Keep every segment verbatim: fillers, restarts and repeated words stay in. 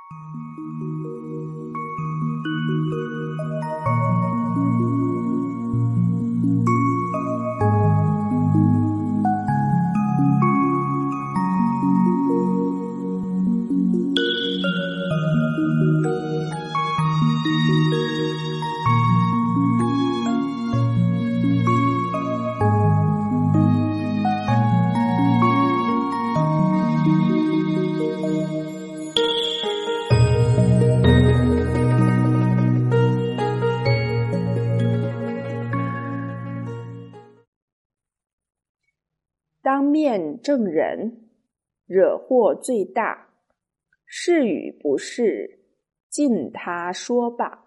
当面正人，惹祸最大，是与不是，尽他说罢。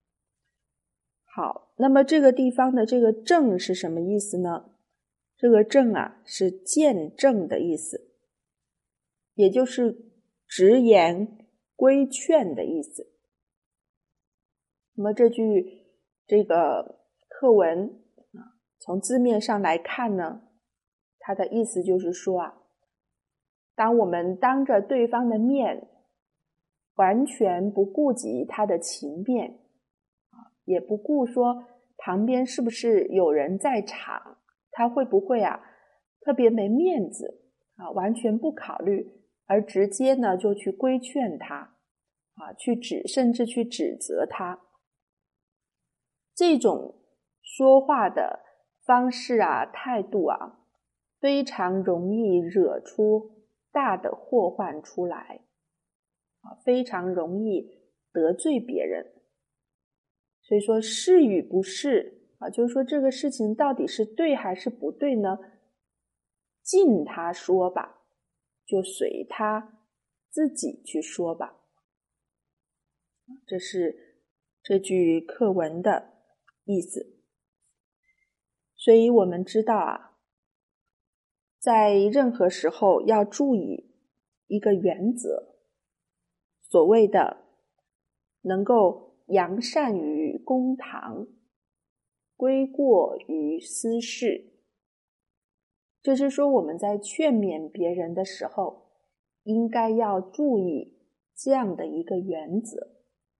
好，那么这个地方的这个正是什么意思呢？这个正啊，是见正的意思，也就是直言规劝的意思。那么这句这个课文啊，从字面上来看呢，它的意思就是说啊，当我们当着对方的面，完全不顾及他的情面，也不顾说旁边是不是有人在场，他会不会啊特别没面子啊，完全不考虑，而直接呢就去规劝他啊，去指甚至去指责他。这种说话的方式啊，态度啊，非常容易惹出大的祸患出来，非常容易得罪别人。所以说是与不是啊，就是说这个事情到底是对还是不对呢？尽他说吧，就随他自己去说吧。这是这句课文的意思。所以我们知道啊，在任何时候要注意一个原则，所谓的能够扬善于公堂，归过于私事。就是说我们在劝勉别人的时候，应该要注意这样的一个原则。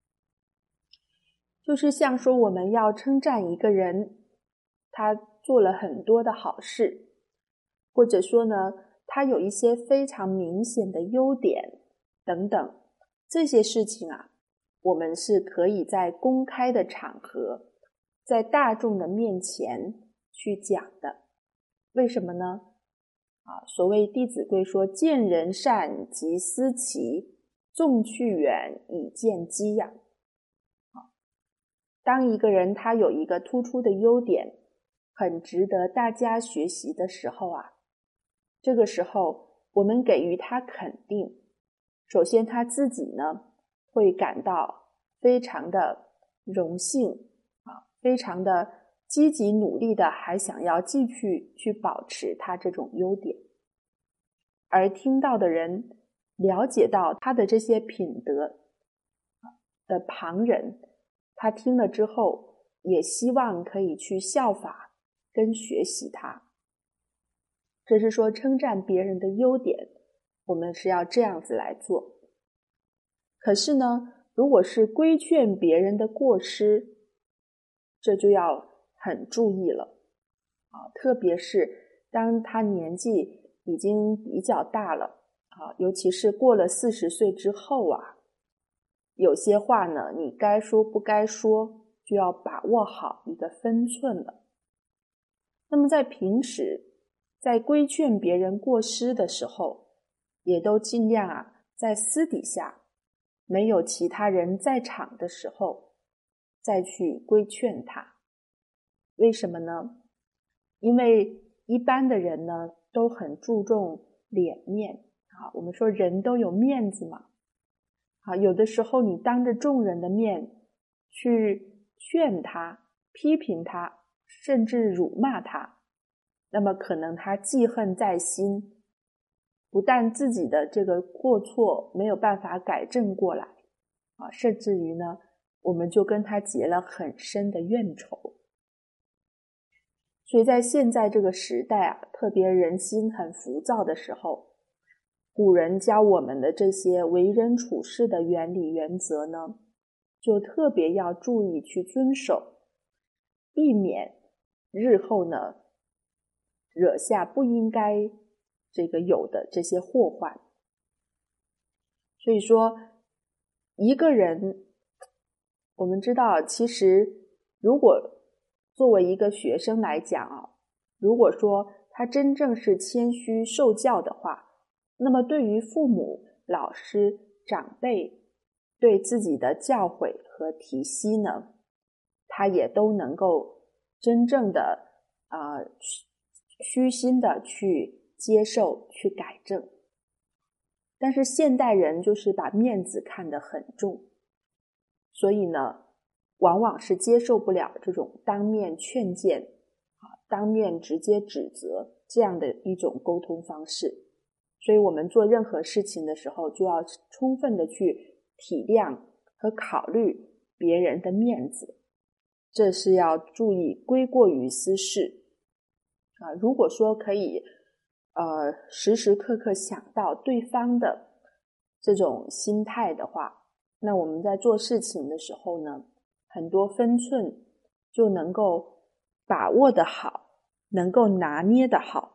就是像说我们要称赞一个人，他做了很多的好事，或者说呢，他有一些非常明显的优点等等，这些事情啊，我们是可以在公开的场合，在大众的面前去讲的。为什么呢？啊，所谓《弟子规》说，见人善即思齐，纵去远以见机呀。当一个人他有一个突出的优点，很值得大家学习的时候啊，这个时候我们给予他肯定，首先他自己呢会感到非常的荣幸啊，非常的积极努力的，还想要继续去保持他这种优点。而听到的人了解到他的这些品德的旁人，他听了之后也希望可以去效法跟学习他。这是说称赞别人的优点，我们是要这样子来做。可是呢，如果是规劝别人的过失，这就要很注意了啊，特别是当他年纪已经比较大了啊，尤其是过了四十岁之后啊，有些话呢，你该说不该说，就要把握好一个分寸了。那么在平时，在规劝别人过失的时候，也都尽量啊，在私底下，没有其他人在场的时候，再去规劝他。为什么呢？因为一般的人呢，都很注重脸面啊，我们说人都有面子嘛。啊，有的时候你当着众人的面去劝他、批评他，甚至辱骂他，那么可能他记恨在心，不但自己的这个过错没有办法改正过来啊，甚至于呢，我们就跟他结了很深的怨仇。所以在现在这个时代啊，特别人心很浮躁的时候， 古人教我们的这些为人处事的原理原则呢，就特别要注意去遵守，避免日后呢惹下不应该这个有的这些祸患。所以说一个人，我们知道其实如果作为一个学生来讲啊，如果说他真正是谦虚受教的话，那么对于父母、老师、长辈对自己的教诲和提携呢，他也都能够真正的呃虚心的去接受、去改正。但是现代人就是把面子看得很重，所以呢，往往是接受不了这种当面劝谏、当面直接指责这样的一种沟通方式。所以我们做任何事情的时候，就要充分的去体谅和考虑别人的面子，这是要注意归过于私事啊。如果说可以呃时时刻刻想到对方的这种心态的话，那我们在做事情的时候呢，很多分寸就能够把握得好，能够拿捏得好。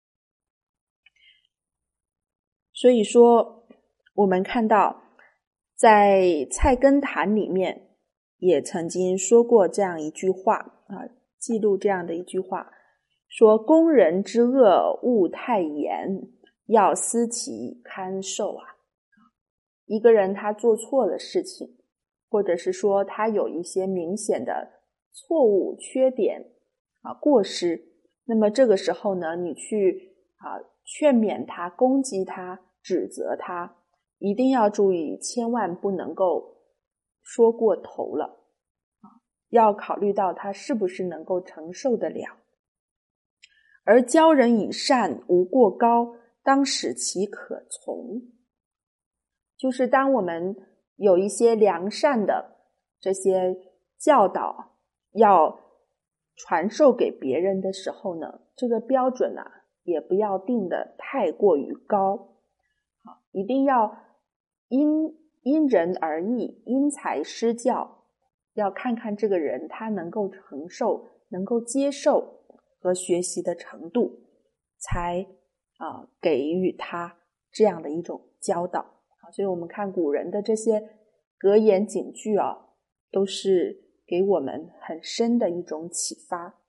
所以说我们看到在菜根谭里面也曾经说过这样一句话啊，记录这样的一句话，说攻人之恶勿太严，要思其堪受啊。一个人他做错了事情，或者是说他有一些明显的错误、缺点啊、过失，那么这个时候呢，你去啊劝勉他、攻击他、指责他，一定要注意，千万不能够说过头了啊，要考虑到他是不是能够承受得了。而教人以善无过高，当使其可从。就是当我们有一些良善的这些教导要传授给别人的时候呢，这个标准啊也不要定得太过于高，好，一定要因因人而异，因材施教，要看看这个人他能够承受、能够接受和学习的程度，才啊、呃、给予他这样的一种教导。所以我们看古人的这些格言警句啊，都是给我们很深的一种启发。